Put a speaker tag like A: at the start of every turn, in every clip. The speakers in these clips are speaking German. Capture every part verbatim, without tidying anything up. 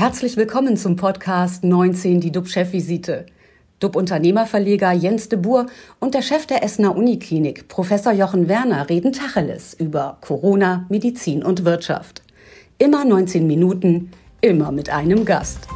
A: Herzlich willkommen zum Podcast neunzehn, die D U B-Chefvisite. D U B-Unternehmerverleger Jens de Boer und der Chef der Essener Uniklinik, Professor Jochen Werner, reden Tacheles über Corona, Medizin und Wirtschaft. Immer neunzehn Minuten, immer mit einem Gast.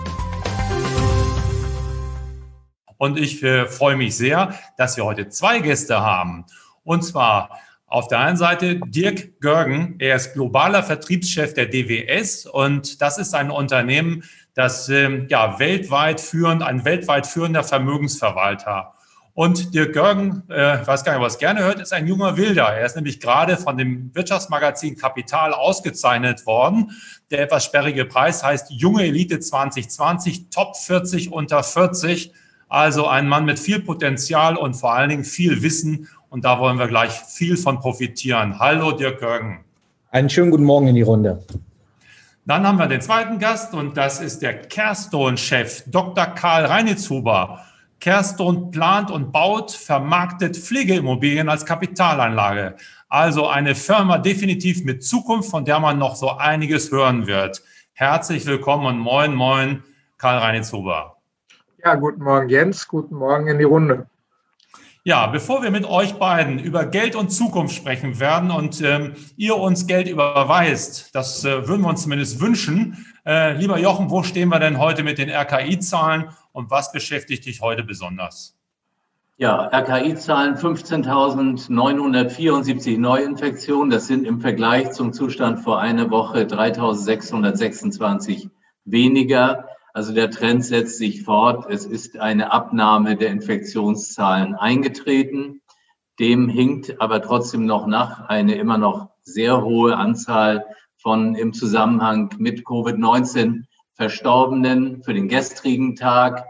B: Und ich äh, freue mich sehr, dass wir heute zwei Gäste haben. Und zwar auf der einen Seite Dirk Görgen. Er ist globaler Vertriebschef der D W S und das ist ein Unternehmen, das ähm, ja weltweit führend, ein weltweit führender Vermögensverwalter. Und Dirk Görgen, äh, ich weiß gar nicht, was gerne hört, ist ein junger Wilder. Er ist nämlich gerade von dem Wirtschaftsmagazin Kapital ausgezeichnet worden. Der etwas sperrige Preis heißt Junge Elite zwanzig zwanzig, Top vierzig unter vierzig. Also ein Mann mit viel Potenzial und vor allen Dingen viel Wissen. Und da wollen wir gleich viel von profitieren. Hallo Dirk Görgen.
C: Einen schönen guten Morgen in die Runde.
B: Dann haben wir den zweiten Gast und das ist der Kerstone-Chef, Doktor Karl Reinitzhuber. Kerstone plant und baut, vermarktet Pflegeimmobilien als Kapitalanlage. Also eine Firma definitiv mit Zukunft, von der man noch so einiges hören wird. Herzlich willkommen und moin, moin, Karl Reinitzhuber.
D: Ja, guten Morgen Jens, guten Morgen in die Runde.
B: Ja, bevor wir mit euch beiden über Geld und Zukunft sprechen werden und ähm, ihr uns Geld überweist, das äh, würden wir uns zumindest wünschen. Äh, lieber Jochen, wo stehen wir denn heute mit den R K I-Zahlen und was beschäftigt dich heute besonders?
E: Ja, R K I-Zahlen fünfzehntausendneunhundertvierundsiebzig Neuinfektionen. Das sind im Vergleich zum Zustand vor einer Woche dreitausendsechshundertsechsundzwanzig weniger. Also der Trend setzt sich fort. Es ist eine Abnahme der Infektionszahlen eingetreten. Dem hinkt aber trotzdem noch nach eine immer noch sehr hohe Anzahl von im Zusammenhang mit Covid neunzehn Verstorbenen. Für den gestrigen Tag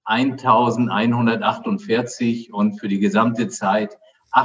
E: eintausendeinhundertachtundvierzig und für die gesamte Zeit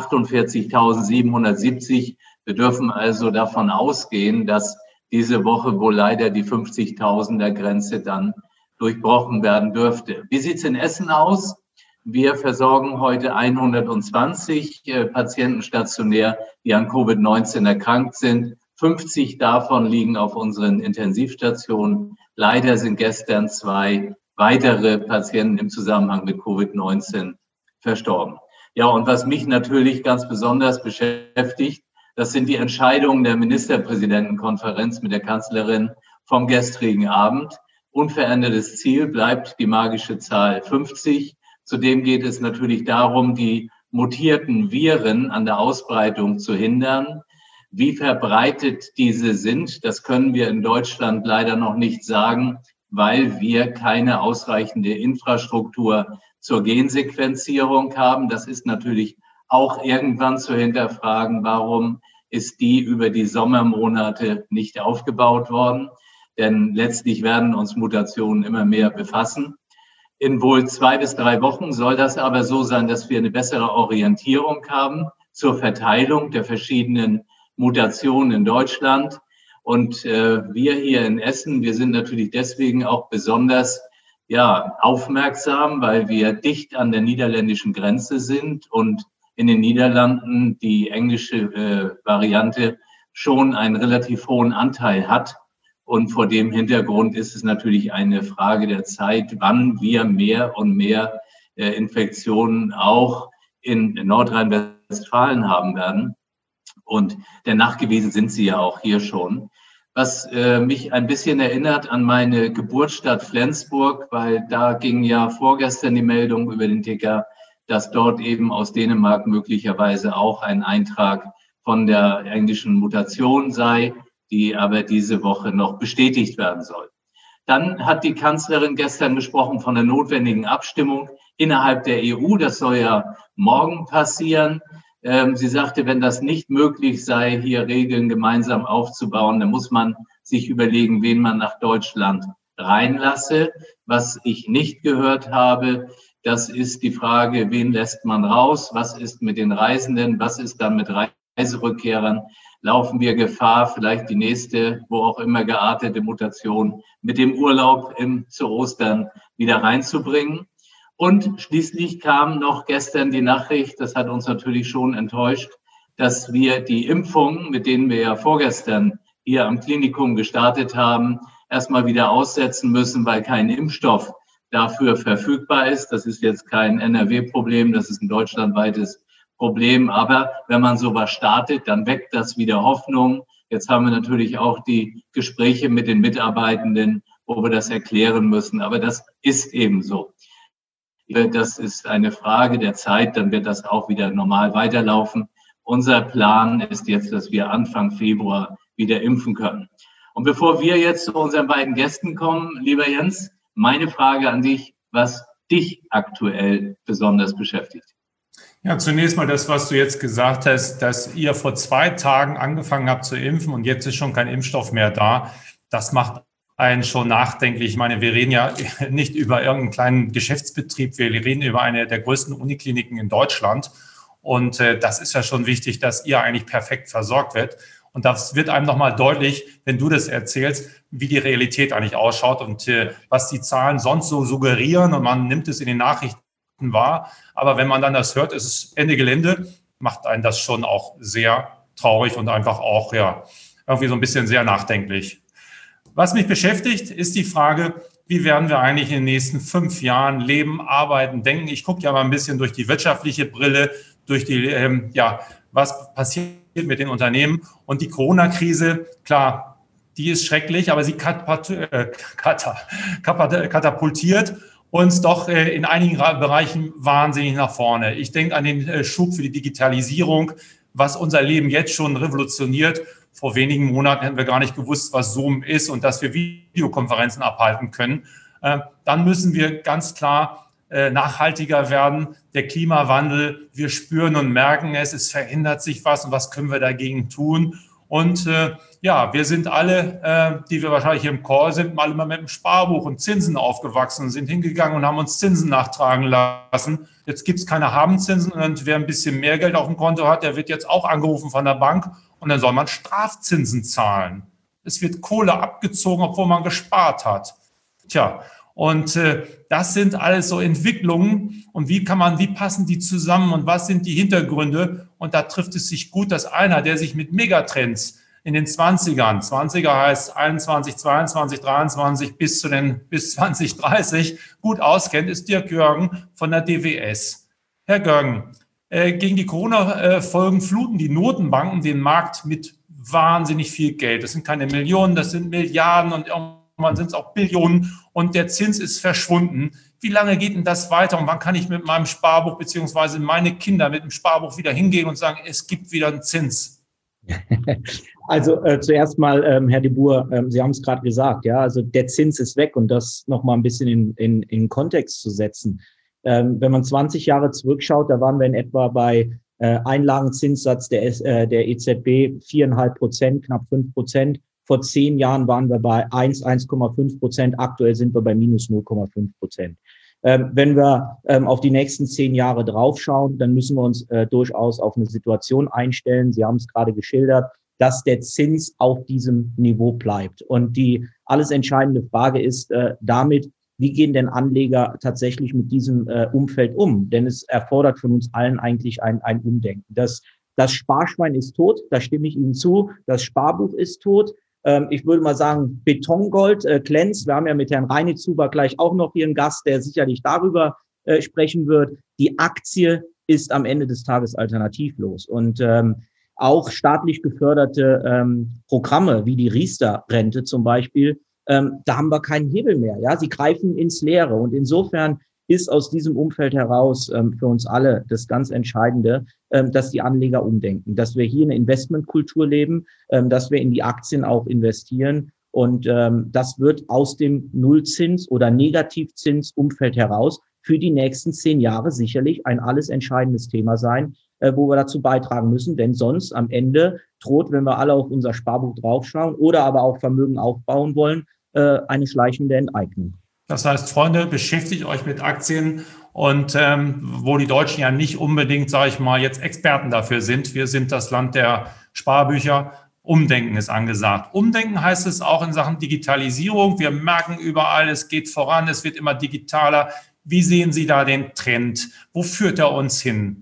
E: achtundvierzigtausendsiebenhundertsiebzig. Wir dürfen also davon ausgehen, dass diese Woche wohl leider die fünfzigtausender Grenze dann durchbrochen werden dürfte. Wie sieht's in Essen aus? Wir versorgen heute hundertzwanzig äh, Patienten stationär, die an Covid neunzehn erkrankt sind. fünfzig davon liegen auf unseren Intensivstationen. Leider sind gestern zwei weitere Patienten im Zusammenhang mit Covid neunzehn verstorben. Ja, und was mich natürlich ganz besonders beschäftigt, das sind die Entscheidungen der Ministerpräsidentenkonferenz mit der Kanzlerin vom gestrigen Abend. Unverändertes Ziel bleibt die magische Zahl fünfzig. Zudem geht es natürlich darum, die mutierten Viren an der Ausbreitung zu hindern. Wie verbreitet diese sind, das können wir in Deutschland leider noch nicht sagen, weil wir keine ausreichende Infrastruktur zur Gensequenzierung haben. Das ist natürlich auch irgendwann zu hinterfragen, warum ist die über die Sommermonate nicht aufgebaut worden? Denn letztlich werden uns Mutationen immer mehr befassen. In wohl zwei bis drei Wochen soll das aber so sein, dass wir eine bessere Orientierung haben zur Verteilung der verschiedenen Mutationen in Deutschland. Und äh, wir hier in Essen, wir sind natürlich deswegen auch besonders ja, aufmerksam, weil wir dicht an der niederländischen Grenze sind und in den Niederlanden die englische äh, Variante schon einen relativ hohen Anteil hat. Und vor dem Hintergrund ist es natürlich eine Frage der Zeit, wann wir mehr und mehr äh, Infektionen auch in Nordrhein-Westfalen haben werden. Und denn nachgewiesen sind sie ja auch hier schon. Was äh, mich ein bisschen erinnert an meine Geburtsstadt Flensburg, weil da ging ja vorgestern die Meldung über den Ticker, dass dort eben aus Dänemark möglicherweise auch ein Eintrag von der englischen Mutation sei, die aber diese Woche noch bestätigt werden soll. Dann hat die Kanzlerin gestern gesprochen von der notwendigen Abstimmung innerhalb der E U. Das soll ja morgen passieren. Ähm, sie sagte, wenn das nicht möglich sei, hier Regeln gemeinsam aufzubauen, dann muss man sich überlegen, wen man nach Deutschland reinlasse. Was ich nicht gehört habe, das ist die Frage, wen lässt man raus? Was ist mit den Reisenden? Was ist dann mit Reiserückkehrern? Laufen wir Gefahr, vielleicht die nächste, wo auch immer geartete Mutation mit dem Urlaub im, zu Ostern wieder reinzubringen? Und schließlich kam noch gestern die Nachricht, das hat uns natürlich schon enttäuscht, dass wir die Impfungen, mit denen wir ja vorgestern hier am Klinikum gestartet haben, erstmal wieder aussetzen müssen, weil kein Impfstoff dafür verfügbar ist. Das ist jetzt kein N R W-Problem, das ist ein deutschlandweites Problem. Aber wenn man sowas startet, dann weckt das wieder Hoffnung. Jetzt haben wir natürlich auch die Gespräche mit den Mitarbeitenden, wo wir das erklären müssen. Aber das ist eben so. Das ist eine Frage der Zeit, dann wird das auch wieder normal weiterlaufen. Unser Plan ist jetzt, dass wir Anfang Februar wieder impfen können. Und bevor wir jetzt zu unseren beiden Gästen kommen, lieber Jens, meine Frage an dich, was dich aktuell besonders beschäftigt.
B: Ja, zunächst mal das, was du jetzt gesagt hast, dass ihr vor zwei Tagen angefangen habt zu impfen und jetzt ist schon kein Impfstoff mehr da. Das macht einen schon nachdenklich. Ich meine, wir reden ja nicht über irgendeinen kleinen Geschäftsbetrieb, wir reden über eine der größten Unikliniken in Deutschland. Und äh, das ist ja schon wichtig, dass ihr eigentlich perfekt versorgt wird. Und das wird einem nochmal deutlich, wenn du das erzählst, wie die Realität eigentlich ausschaut und äh, was die Zahlen sonst so suggerieren. Und man nimmt es in den Nachrichten wahr. Aber wenn man dann das hört, ist es Ende Gelände, macht einen das schon auch sehr traurig und einfach auch ja irgendwie so ein bisschen sehr nachdenklich. Was mich beschäftigt, ist die Frage, wie werden wir eigentlich in den nächsten fünf Jahren leben, arbeiten, denken. Ich gucke ja mal ein bisschen durch die wirtschaftliche Brille, durch die, ähm, ja, was passiert mit den Unternehmen. Und die Corona-Krise, klar, die ist schrecklich, aber sie katapultiert uns doch äh, in einigen Bereichen wahnsinnig nach vorne. Ich denke an den äh, Schub für die Digitalisierung, was unser Leben jetzt schon revolutioniert. Vor wenigen Monaten hätten wir gar nicht gewusst, was Zoom ist und dass wir Videokonferenzen abhalten können. Äh, dann müssen wir ganz klar äh, nachhaltiger werden. Der Klimawandel, wir spüren und merken es, es verändert sich was und was können wir dagegen tun? Und äh, ja, wir sind alle, äh, die wir wahrscheinlich hier im Call sind, mal immer mit dem Sparbuch und Zinsen aufgewachsen und sind hingegangen und haben uns Zinsen nachtragen lassen. Jetzt gibt es keine Habenzinsen und wer ein bisschen mehr Geld auf dem Konto hat, der wird jetzt auch angerufen von der Bank und dann soll man Strafzinsen zahlen. Es wird Kohle abgezogen, obwohl man gespart hat. Tja, und äh, das sind alles so Entwicklungen und wie kann man, wie passen die zusammen und was sind die Hintergründe? Und da trifft es sich gut, dass einer, der sich mit Megatrends in den zwanzigern, zwanziger heißt einundzwanzig, zweiundzwanzig, dreiundzwanzig bis zu den bis zwanzig dreißig gut auskennt, ist Dirk Görgen von der D W S. Herr Görgen, äh, gegen die Corona-Folgen fluten die Notenbanken den Markt mit wahnsinnig viel Geld. Das sind keine Millionen, das sind Milliarden und irgendwann sind es auch Billionen und der Zins ist verschwunden. Wie lange geht denn das weiter und wann kann ich mit meinem Sparbuch beziehungsweise meine Kinder mit dem Sparbuch wieder hingehen und sagen, es gibt wieder einen Zins?
C: Also äh, zuerst mal, ähm, Herr de Boer, ähm, Sie haben es gerade gesagt, ja, also der Zins ist weg und das nochmal ein bisschen in, in, in Kontext zu setzen. Ähm, wenn man zwanzig Jahre zurückschaut, da waren wir in etwa bei äh, Einlagenzinssatz der, äh, der E Z B viereinhalb Prozent, knapp fünf Prozent. Vor zehn Jahren waren wir bei eins, eins Komma fünf Prozent. Aktuell sind wir bei minus null Komma fünf Prozent. Ähm, wenn wir ähm, auf die nächsten zehn Jahre draufschauen, dann müssen wir uns äh, durchaus auf eine Situation einstellen. Sie haben es gerade geschildert, dass der Zins auf diesem Niveau bleibt. Und die alles entscheidende Frage ist äh, damit, wie gehen denn Anleger tatsächlich mit diesem äh, Umfeld um? Denn es erfordert von uns allen eigentlich ein, ein Umdenken. Das, das Sparschwein ist tot, da stimme ich Ihnen zu. Das Sparbuch ist tot. Ähm, ich würde mal sagen, Betongold äh, glänzt. Wir haben ja mit Herrn Reinitzuber gleich auch noch hier einen Gast, der sicherlich darüber äh, sprechen wird. Die Aktie ist am Ende des Tages alternativlos. Und ähm, auch staatlich geförderte ähm, Programme wie die Riester-Rente zum Beispiel, ähm, da haben wir keinen Hebel mehr. Ja, sie greifen ins Leere. Und insofern ist aus diesem Umfeld heraus ähm, für uns alle das ganz Entscheidende, ähm, dass die Anleger umdenken, dass wir hier eine Investmentkultur leben, ähm, dass wir in die Aktien auch investieren. Und ähm, das wird aus dem Nullzins- oder Negativzinsumfeld heraus für die nächsten zehn Jahre sicherlich ein alles entscheidendes Thema sein, äh, wo wir dazu beitragen müssen. Denn sonst am Ende droht, wenn wir alle auf unser Sparbuch draufschauen oder aber auch Vermögen aufbauen wollen, äh, eine schleichende Enteignung.
B: Das heißt, Freunde, beschäftigt euch mit Aktien und ähm, wo die Deutschen ja nicht unbedingt, sage ich mal, jetzt Experten dafür sind. Wir sind das Land der Sparbücher. Umdenken ist angesagt. Umdenken heißt es auch in Sachen Digitalisierung. Wir merken überall, es geht voran, es wird immer digitaler. Wie sehen Sie da den Trend? Wo führt er uns hin?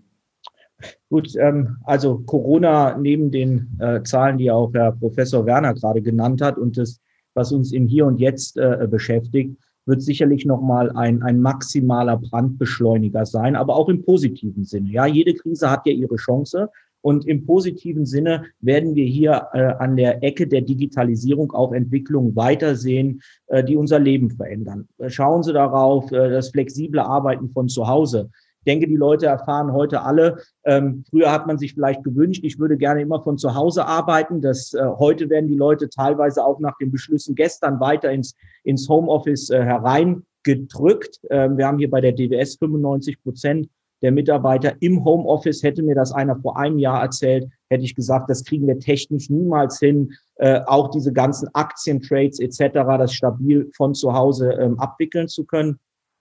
C: Gut, ähm, also Corona neben den äh, Zahlen, die auch Herr Professor Werner gerade genannt hat und das was uns im Hier und Jetzt äh, beschäftigt, wird sicherlich nochmal ein, ein maximaler Brandbeschleuniger sein, aber auch im positiven Sinne. Ja, jede Krise hat ja ihre Chance. Und im positiven Sinne werden wir hier äh, an der Ecke der Digitalisierung auch Entwicklungen weitersehen, äh, die unser Leben verändern. Schauen Sie darauf, äh, das flexible Arbeiten von zu Hause. Ich denke, die Leute erfahren heute alle, ähm, früher hat man sich vielleicht gewünscht, ich würde gerne immer von zu Hause arbeiten. Das, äh, heute werden die Leute teilweise auch nach den Beschlüssen gestern weiter ins, ins Homeoffice äh, hereingedrückt. Ähm, wir haben hier bei der D W S fünfundneunzig Prozent der Mitarbeiter im Homeoffice. Hätte mir das einer vor einem Jahr erzählt, hätte ich gesagt, das kriegen wir technisch niemals hin. Äh, auch diese ganzen Aktientrades et cetera, das stabil von zu Hause ähm, abwickeln zu können.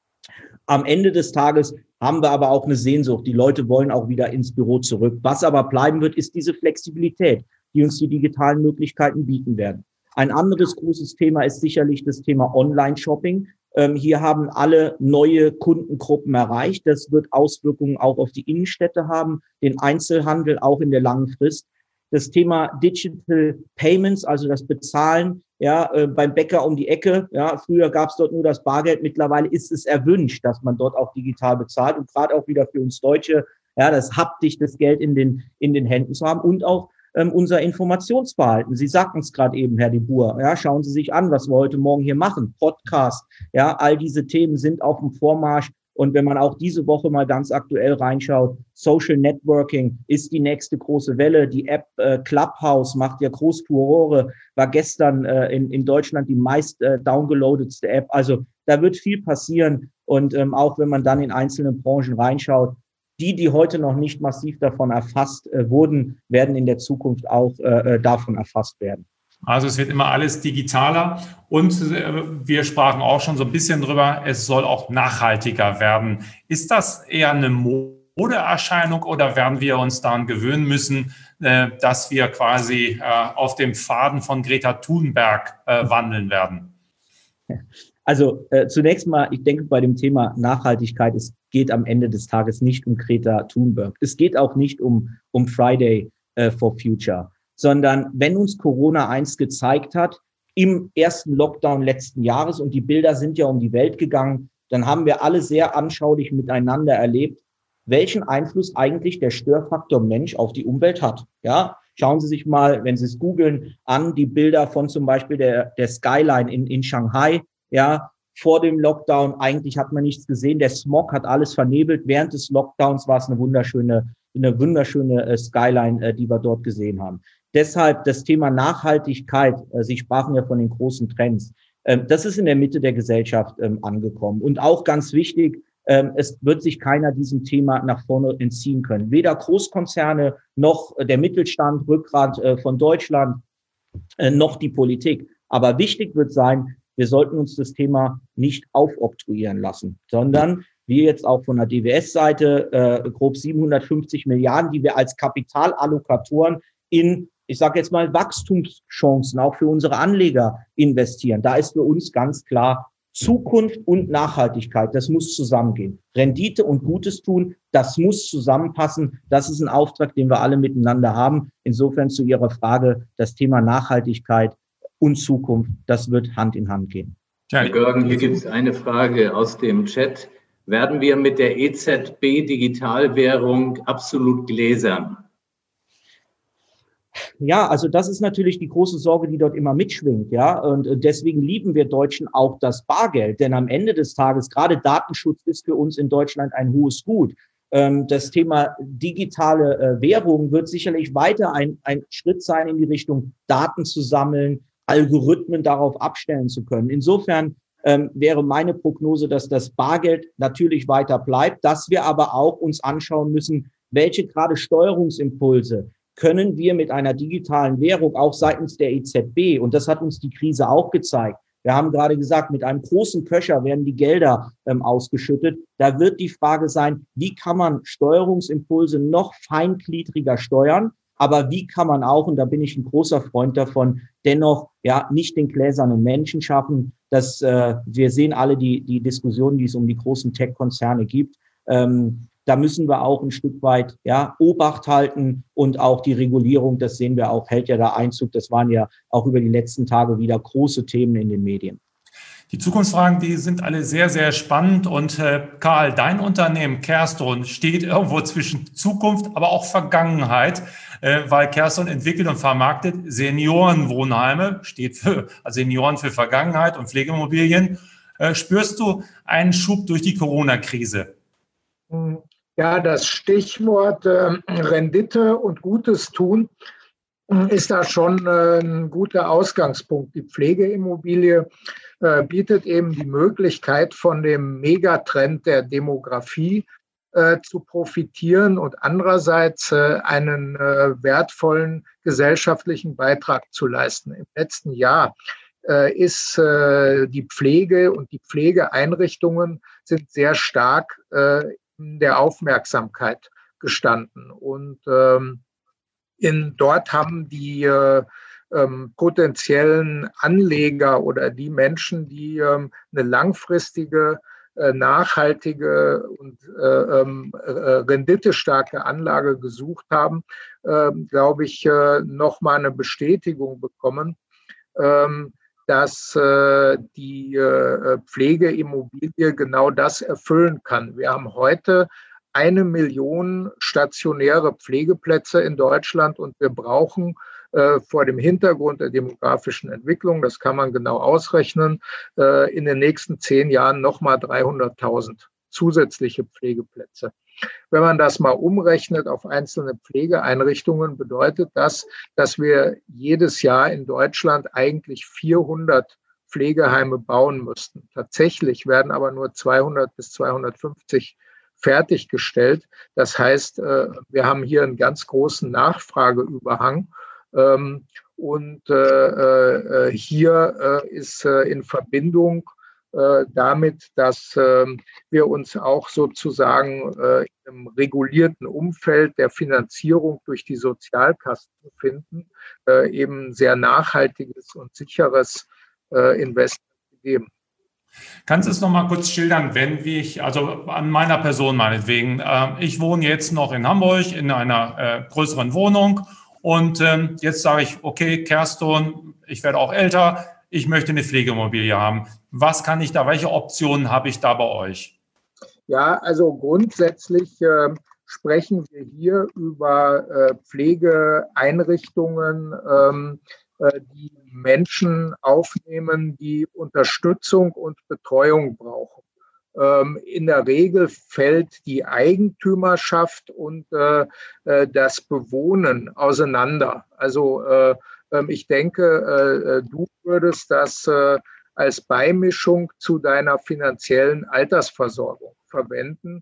C: Am Ende des Tages haben wir aber auch eine Sehnsucht. Die Leute wollen auch wieder ins Büro zurück. Was aber bleiben wird, ist diese Flexibilität, die uns die digitalen Möglichkeiten bieten werden. Ein anderes großes Thema ist sicherlich das Thema Online-Shopping. Ähm, hier haben alle neue Kundengruppen erreicht. Das wird Auswirkungen auch auf die Innenstädte haben, den Einzelhandel auch in der langen Frist. Das Thema Digital Payments, also das Bezahlen, ja, äh, beim Bäcker um die Ecke. Ja, früher gab es dort nur das Bargeld. Mittlerweile ist es erwünscht, dass man dort auch digital bezahlt und gerade auch wieder für uns Deutsche, ja, das haptisch, das Geld in den in den Händen zu haben und auch ähm, unser Informationsverhalten. Sie sagten es gerade eben, Herr de Boer. Ja, schauen Sie sich an, was wir heute Morgen hier machen. Podcast, ja, all diese Themen sind auf dem Vormarsch. Und wenn man auch diese Woche mal ganz aktuell reinschaut, Social Networking ist die nächste große Welle. Die App äh, Clubhouse macht ja groß Furore, war gestern äh, in, in Deutschland die meist äh, downgeloadetste App. Also da wird viel passieren. Und ähm, auch wenn man dann in einzelne Branchen reinschaut, die, die heute noch nicht massiv davon erfasst äh, wurden, werden in der Zukunft auch äh, davon erfasst werden.
B: Also es wird immer alles digitaler und wir sprachen auch schon so ein bisschen drüber, es soll auch nachhaltiger werden. Ist das eher eine Modeerscheinung oder werden wir uns daran gewöhnen müssen, dass wir quasi auf dem Faden von Greta Thunberg wandeln werden?
C: Also äh, zunächst mal, ich denke bei dem Thema Nachhaltigkeit, es geht am Ende des Tages nicht um Greta Thunberg. Es geht auch nicht um, um Friday äh, for Future. Sondern wenn uns Corona eins gezeigt hat, im ersten Lockdown letzten Jahres, und die Bilder sind ja um die Welt gegangen, dann haben wir alle sehr anschaulich miteinander erlebt, welchen Einfluss eigentlich der Störfaktor Mensch auf die Umwelt hat. Ja, schauen Sie sich mal, wenn Sie es googeln, an, die Bilder von zum Beispiel der, der Skyline in, in Shanghai. Ja, vor dem Lockdown, eigentlich hat man nichts gesehen. Der Smog hat alles vernebelt. Während des Lockdowns war es eine wunderschöne, eine wunderschöne Skyline, die wir dort gesehen haben. Deshalb das Thema Nachhaltigkeit, Sie sprachen ja von den großen Trends, das ist in der Mitte der Gesellschaft angekommen. Und auch ganz wichtig, es wird sich keiner diesem Thema nach vorne entziehen können. Weder Großkonzerne noch der Mittelstand, Rückgrat von Deutschland, noch die Politik. Aber wichtig wird sein, wir sollten uns das Thema nicht aufoktroyieren lassen, sondern wir jetzt auch von der D W S-Seite äh, grob siebenhundertfünfzig Milliarden, die wir als Kapitalallokatoren in, ich sage jetzt mal, Wachstumschancen auch für unsere Anleger investieren. Da ist für uns ganz klar Zukunft und Nachhaltigkeit. Das muss zusammengehen. Rendite und Gutes tun, das muss zusammenpassen. Das ist ein Auftrag, den wir alle miteinander haben. Insofern zu Ihrer Frage, das Thema Nachhaltigkeit und Zukunft, das wird Hand in Hand gehen.
E: Herr Görgen, hier gibt es eine Frage aus dem Chat. Werden wir mit der E Z B-Digitalwährung absolut gläsern?
C: Ja, also das ist natürlich die große Sorge, die dort immer mitschwingt, ja. Und deswegen lieben wir Deutschen auch das Bargeld, denn am Ende des Tages, gerade Datenschutz ist für uns in Deutschland ein hohes Gut. Das Thema digitale Währung wird sicherlich weiter ein, ein Schritt sein in die Richtung, Daten zu sammeln, Algorithmen darauf abstellen zu können. Insofern ähm, wäre meine Prognose, dass das Bargeld natürlich weiter bleibt, dass wir aber auch uns anschauen müssen, welche gerade Steuerungsimpulse können wir mit einer digitalen Währung auch seitens der E Z B, und das hat uns die Krise auch gezeigt. Wir haben gerade gesagt, mit einem großen Köcher werden die Gelder ähm, ausgeschüttet. Da wird die Frage sein, wie kann man Steuerungsimpulse noch feingliedriger steuern? Aber wie kann man auch, und da bin ich ein großer Freund davon, dennoch ja nicht den gläsernen Menschen schaffen? Dass, äh, wir sehen alle die, die Diskussionen, die es um die großen Tech-Konzerne gibt. Ähm, da müssen wir auch ein Stück weit ja, Obacht halten und auch die Regulierung, das sehen wir auch, hält ja da Einzug. Das waren ja auch über die letzten Tage wieder große Themen in den Medien.
B: Die Zukunftsfragen, die sind alle sehr, sehr spannend. Und äh, Karl, dein Unternehmen Kerston steht irgendwo zwischen Zukunft, aber auch Vergangenheit, äh, weil Kerston entwickelt und vermarktet Seniorenwohnheime, steht für also Senioren für Vergangenheit und Pflegeimmobilien. Äh, spürst du einen Schub durch die Corona-Krise?
D: Ja, das Stichwort äh, Rendite und Gutes tun ist da schon äh, ein guter Ausgangspunkt. Die Pflegeimmobilie äh, bietet eben die Möglichkeit, von dem Megatrend der Demografie äh, zu profitieren und andererseits äh, einen äh, wertvollen gesellschaftlichen Beitrag zu leisten. Im letzten Jahr äh, ist äh, die Pflege und die Pflegeeinrichtungen sind sehr stark äh, in der Aufmerksamkeit gestanden und ähm, In, dort haben die äh, ähm, potenziellen Anleger oder die Menschen, die ähm, eine langfristige, äh, nachhaltige und äh, äh, renditestarke Anlage gesucht haben, äh, glaube ich, äh, nochmal eine Bestätigung bekommen, äh, dass äh, die äh, Pflegeimmobilie genau das erfüllen kann. Wir haben heute eine Million stationäre Pflegeplätze in Deutschland und wir brauchen äh, vor dem Hintergrund der demografischen Entwicklung, das kann man genau ausrechnen, äh, in den nächsten zehn Jahren nochmal dreihunderttausend zusätzliche Pflegeplätze. Wenn man das mal umrechnet auf einzelne Pflegeeinrichtungen, bedeutet das, dass wir jedes Jahr in Deutschland eigentlich vierhundert Pflegeheime bauen müssten. Tatsächlich werden aber nur zweihundert bis zweihundertfünfzig fertiggestellt. Das heißt, wir haben hier einen ganz großen Nachfrageüberhang. Und hier ist in Verbindung damit, dass wir uns auch sozusagen im regulierten Umfeld der Finanzierung durch die Sozialkassen befinden, eben sehr nachhaltiges und sicheres Investment geben.
B: Kannst du es noch mal kurz schildern, wenn ich, also an meiner Person meinetwegen, äh, ich wohne jetzt noch in Hamburg in einer äh, größeren Wohnung und ähm, jetzt sage ich, okay, Kerston, ich werde auch älter, ich möchte eine Pflegeimmobilie haben. Was kann ich da, welche Optionen habe ich da bei euch?
D: Ja, also grundsätzlich äh, sprechen wir hier über äh, Pflegeeinrichtungen, ähm, die Menschen aufnehmen, die Unterstützung und Betreuung brauchen. In der Regel fällt die Eigentümerschaft und das Bewohnen auseinander. Also ich denke, du würdest das als Beimischung zu deiner finanziellen Altersversorgung verwenden,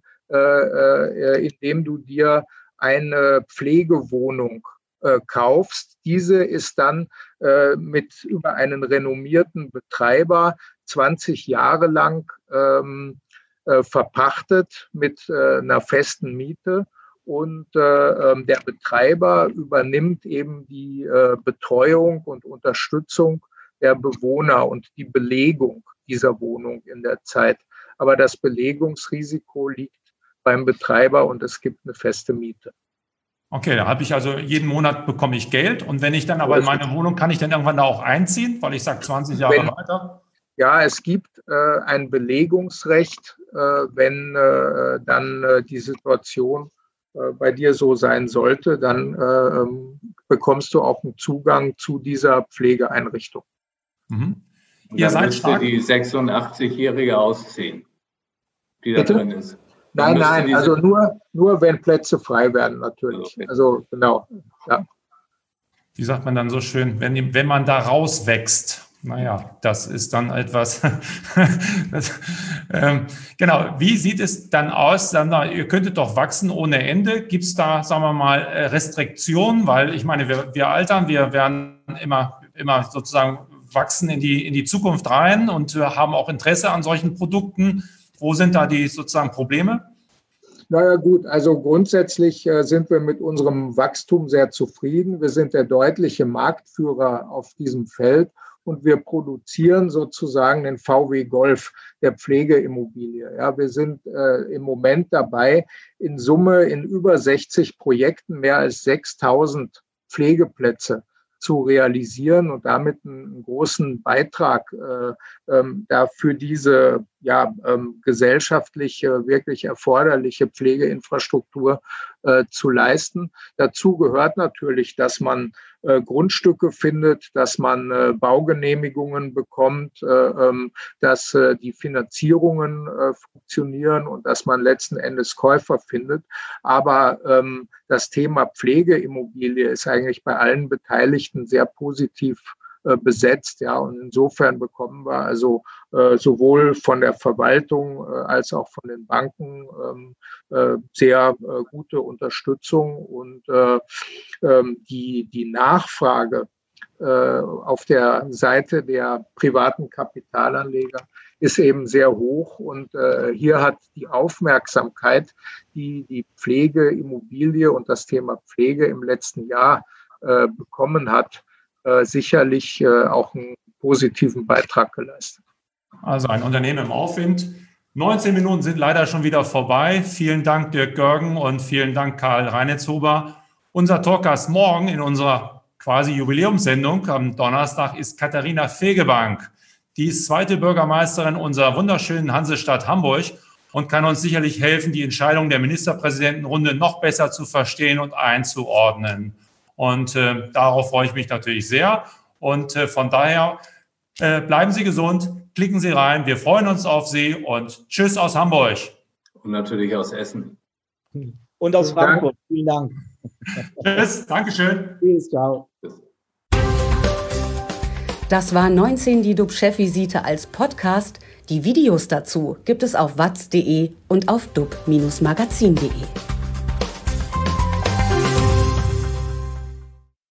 D: indem du dir eine Pflegewohnung kaufst. Diese ist dann äh, mit über einen renommierten Betreiber zwanzig Jahre lang ähm, äh, verpachtet mit äh, einer festen Miete und äh, der Betreiber übernimmt eben die äh, Betreuung und Unterstützung der Bewohner und die Belegung dieser Wohnung in der Zeit. Aber das Belegungsrisiko liegt beim Betreiber und es gibt eine feste Miete.
B: Okay, da habe ich also jeden Monat bekomme ich Geld und wenn ich dann aber in meine Wohnung, kann ich dann irgendwann da auch einziehen, weil ich sage zwanzig Jahre wenn, weiter?
D: Ja, es gibt äh, ein Belegungsrecht, äh, wenn äh, dann äh, die Situation äh, bei dir so sein sollte, dann äh, bekommst du auch einen Zugang zu dieser Pflegeeinrichtung.
E: Mhm. Ihr seid stark. Die sechsundachtzig-Jährige ausziehen, die da Bitte? Drin ist.
D: Nein, nein, also nur, nur wenn Plätze frei werden, natürlich. Okay. Also genau, ja.
B: Wie sagt man dann so schön, wenn, wenn man da rauswächst? Naja, das ist dann etwas. das, ähm, genau, wie sieht es dann aus? Dann, ihr könntet doch wachsen ohne Ende. Gibt es da, sagen wir mal, Restriktionen? Weil ich meine, wir, wir altern, wir werden immer, immer sozusagen wachsen in die, in die Zukunft rein und wir haben auch Interesse an solchen Produkten. Wo sind da die sozusagen Probleme?
D: Naja gut, also grundsätzlich äh, sind wir mit unserem Wachstum sehr zufrieden. Wir sind der deutliche Marktführer auf diesem Feld und wir produzieren sozusagen den V W Golf der Pflegeimmobilie. Ja, wir sind äh, im Moment dabei, in Summe in über sechzig Projekten mehr als sechstausend Pflegeplätze zu realisieren und damit einen großen Beitrag äh, ähm, da für diese ja, ähm, gesellschaftliche, wirklich erforderliche Pflegeinfrastruktur äh, zu leisten. Dazu gehört natürlich, dass man äh, Grundstücke findet, dass man äh, Baugenehmigungen bekommt, äh, ähm, dass äh, die Finanzierungen äh, funktionieren und dass man letzten Endes Käufer findet. Aber ähm, das Thema Pflegeimmobilie ist eigentlich bei allen Beteiligten sehr positiv besetzt, ja, und insofern bekommen wir also äh, sowohl von der Verwaltung äh, als auch von den Banken ähm, äh, sehr äh, gute Unterstützung und äh, ähm, die, die Nachfrage äh, auf der Seite der privaten Kapitalanleger ist eben sehr hoch und äh, hier hat die Aufmerksamkeit, die die Pflegeimmobilie und das Thema Pflege im letzten Jahr äh, bekommen hat, Äh, sicherlich äh, auch einen positiven Beitrag geleistet.
B: Also ein Unternehmen im Aufwind. neunzehn Minuten sind leider schon wieder vorbei. Vielen Dank, Dirk Görgen, und vielen Dank, Karl Reinetzhuber. Unser Talkgast morgen in unserer quasi Jubiläumssendung am Donnerstag ist Katharina Fegebank. Die ist zweite Bürgermeisterin unserer wunderschönen Hansestadt Hamburg und kann uns sicherlich helfen, die Entscheidung der Ministerpräsidentenrunde noch besser zu verstehen und einzuordnen. Und äh, darauf freue ich mich natürlich sehr. Und äh, von daher äh, bleiben Sie gesund, klicken Sie rein. Wir freuen uns auf Sie und tschüss aus Hamburg.
E: Und natürlich aus Essen.
C: Und aus Frankfurt. Vielen Dank.
B: Tschüss, Dankeschön.
C: Tschüss, ciao.
A: Das war neunzehn die D U B-Chefvisite als Podcast. Die Videos dazu gibt es auf watz punkt de und auf dub Bindestrich magazin punkt de.